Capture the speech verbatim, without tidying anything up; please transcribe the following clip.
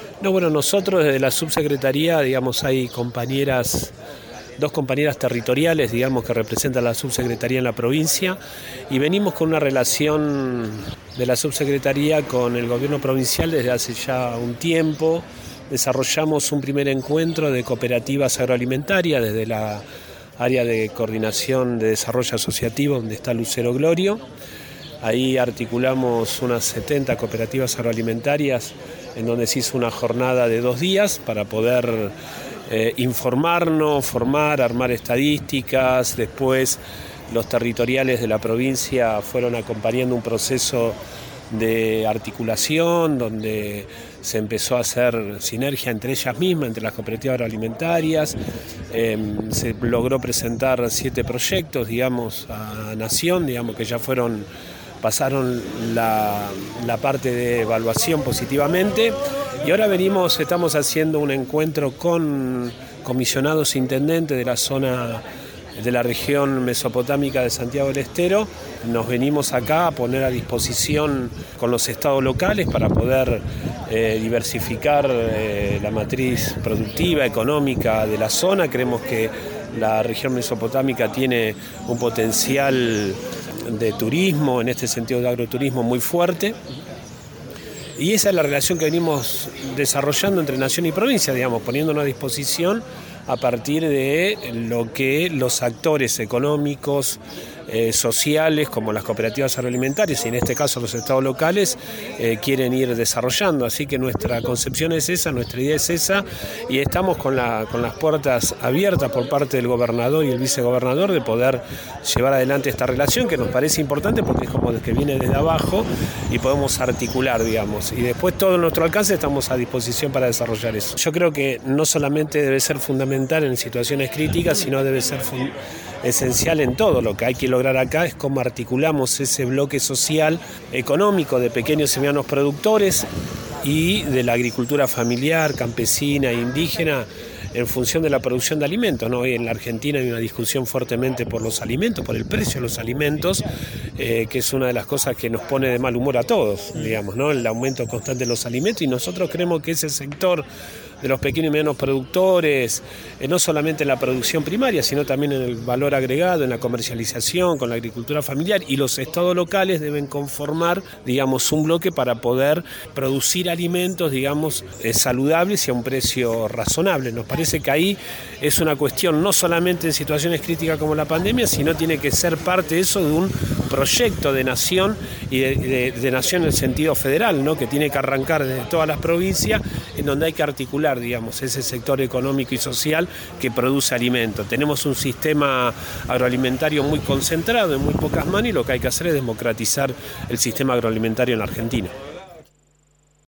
No, bueno, nosotros desde la subsecretaría, digamos, hay compañeras, dos compañeras territoriales, digamos, que representan la subsecretaría en la provincia, y venimos con una relación de la subsecretaría con el gobierno provincial desde hace ya un tiempo. Desarrollamos un primer encuentro de cooperativas agroalimentarias desde la área de coordinación de desarrollo asociativo, donde está Lucero Glorio. Ahí articulamos unas setenta cooperativas agroalimentarias en donde se hizo una jornada de dos días para poder eh, informarnos, formar, armar estadísticas. Después los territoriales de la provincia fueron acompañando un proceso de articulación donde se empezó a hacer sinergia entre ellas mismas, entre las cooperativas agroalimentarias. Eh, se logró presentar siete proyectos, digamos, a Nación, digamos que ya fueron... pasaron la, la parte de evaluación positivamente, y ahora venimos, estamos haciendo un encuentro con comisionados intendentes de la zona de la región mesopotámica de Santiago del Estero. Nos venimos acá a poner a disposición con los estados locales para poder eh, diversificar eh, la matriz productiva, económica de la zona. Creemos que la región mesopotámica tiene un potencial de turismo, en este sentido de agroturismo, muy fuerte. Y esa es la relación que venimos desarrollando entre nación y provincia, digamos, poniéndonos a disposición a partir de lo que los actores económicos, eh, sociales, como las cooperativas agroalimentarias y en este caso los estados locales, eh, quieren ir desarrollando. Así que nuestra concepción es esa, nuestra idea es esa, y estamos con, la, con las puertas abiertas por parte del gobernador y el vicegobernador de poder llevar adelante esta relación, que nos parece importante porque es como que viene desde abajo y podemos articular, digamos, y después todo nuestro alcance estamos a disposición para desarrollar eso. Yo creo que no solamente debe ser fundamental en situaciones críticas, sino debe ser fun- esencial en todo. Lo que hay que lograr acá es cómo articulamos ese bloque social, económico, de pequeños y medianos productores y de la agricultura familiar, campesina e indígena, en función de la producción de alimentos, ¿no? Hoy en la Argentina hay una discusión fuertemente por los alimentos, por el precio de los alimentos, eh, que es una de las cosas que nos pone de mal humor a todos, digamos, ¿no? El aumento constante de los alimentos, y nosotros creemos que ese sector de los pequeños y medianos productores, eh, no solamente en la producción primaria, sino también en el valor agregado, en la comercialización, con la agricultura familiar, y los estados locales deben conformar, digamos, un bloque para poder producir alimentos, digamos, eh, saludables y a un precio razonable. Nos parece que ahí es una cuestión no solamente en situaciones críticas como la pandemia, sino tiene que ser parte de eso, de un proyecto de nación, y de, de, de nación en el sentido federal, ¿no? Que tiene que arrancar desde todas las provincias, en donde hay que articular, digamos, ese sector económico y social que produce alimentos. Tenemos un sistema agroalimentario muy concentrado en muy pocas manos, y lo que hay que hacer es democratizar el sistema agroalimentario en la Argentina.